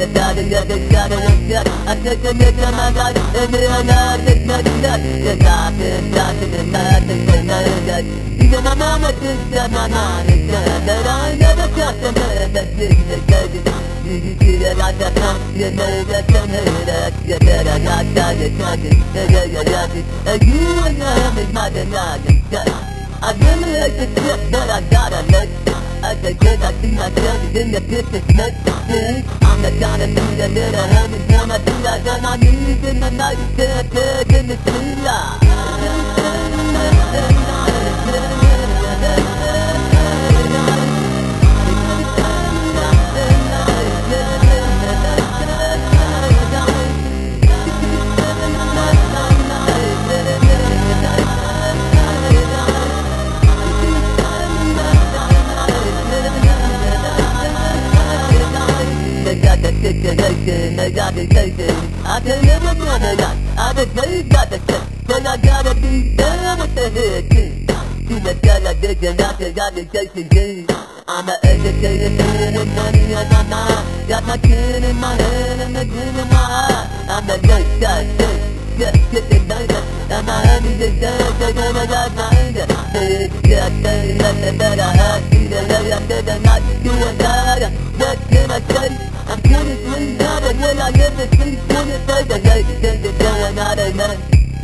Even my mama just said my mind is dead, that I never got the man that didn't exist. You see that I got come, you know that I know that you said I got tired, and you and I is not denying that. I really like the shit that I gotta let. As a kid, I see myself in the distance. I'm the kind of dude that let a hand is gonna do that, and I need in the night, dead in the street. I got the station, I can never run a lot. I just ain't got the check, then I gotta be down with the head too. See the television, I just got the station too. I'm an educated man with money in my mind. Got my chin in my hand and the grin in my eye. I'm the nice guy, just get the night. And my homies is down, they're gonna got my anger. Hey, yeah, they let the better half see the lay up there, they're not doing that. What can I say? I'm gonna sleep now, and when I get to sleep, gonna say the late, then the day and night I met.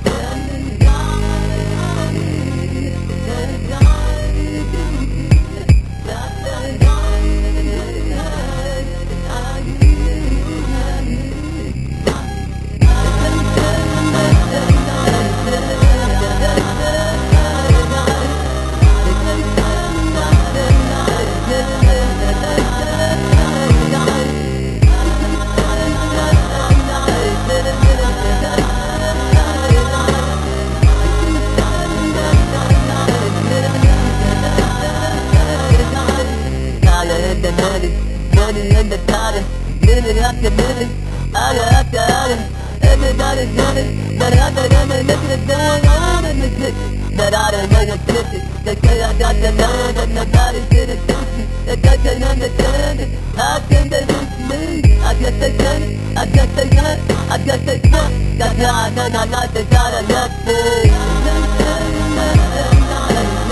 Money in the dollar, minute after minute, hour after hour. Everybody's running, but I bet I'm looking going on in the shit. That I don't know the shit. They say I got the land and nobody did it to me. They doesn't understand it. How can they reach me? I guess they can, I guess they can, I guess they can. That's how I know I like the God I left me.